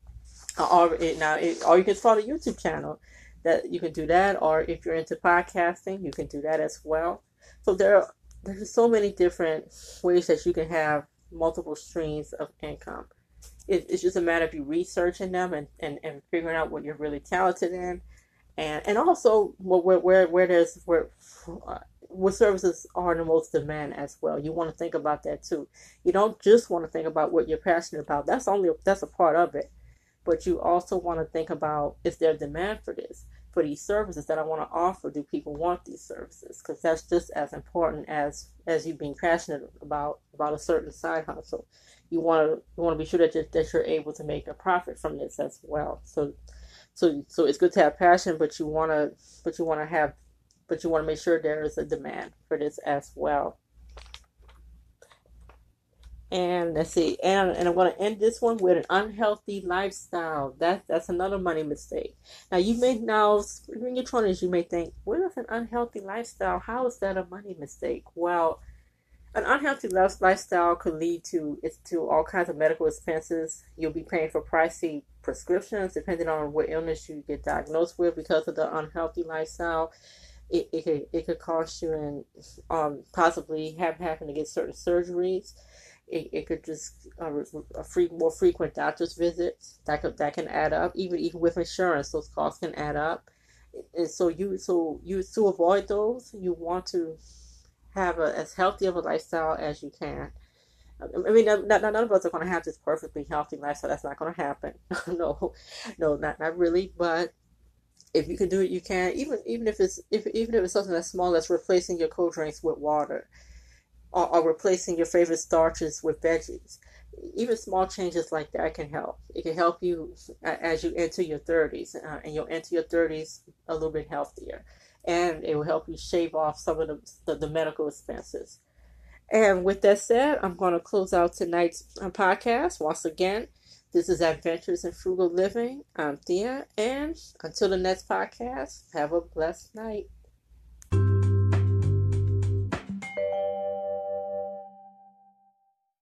or it, now it, or you can start a YouTube channel that you can do that, or if you're into podcasting, you can do that as well. So there are there's so many different ways that you can have multiple streams of income. It, it's just a matter of you researching them and, and, and figuring out what you're really talented in, and and also where where where there's where uh, what services are in the most demand as well. You want to think about that too. You don't just want to think about what you're passionate about. That's only that's a part of it, but you also want to think about, is there demand for this, for these services that I want to offer? Do people want these services? Because that's just as important as as you being passionate about about a certain side hustle. You want to you want to be sure that you're, that you're able to make a profit from this as well. So so so it's good to have passion, but you want to but you want to have but you want to make sure there is a demand for this as well. And let's see, and, and I'm going to end this one with an unhealthy lifestyle. That, that's another money mistake. Now, you may now, in your twenties, you may think, what is an unhealthy lifestyle? How is that a money mistake? Well, an unhealthy lifestyle could lead to, it's to all kinds of medical expenses. You'll be paying for pricey prescriptions, depending on what illness you get diagnosed with because of the unhealthy lifestyle. It, it, could, it could cost you and um, possibly have having to get certain surgeries. It, it could just uh, a free, more frequent doctor's visits that could that can add up. Even even with insurance, those costs can add up. And so you so you to avoid those, you want to have a, as healthy of a lifestyle as you can. I mean, not, not, none of us are going to have this perfectly healthy lifestyle. That's not going to happen. no, no, not not really. But if you can do it, you can. Even even if it's if even if it's something that's small, as replacing your cold drinks with water. Or, or replacing your favorite starches with veggies. Even small changes like that can help. It can help you as you enter your thirties, uh, and you'll enter your thirties a little bit healthier. And it will help you shave off some of the, the, the medical expenses. And with that said, I'm going to close out tonight's podcast. Once again, this is Adventures in Frugal Living. I'm Thea, and until the next podcast, have a blessed night.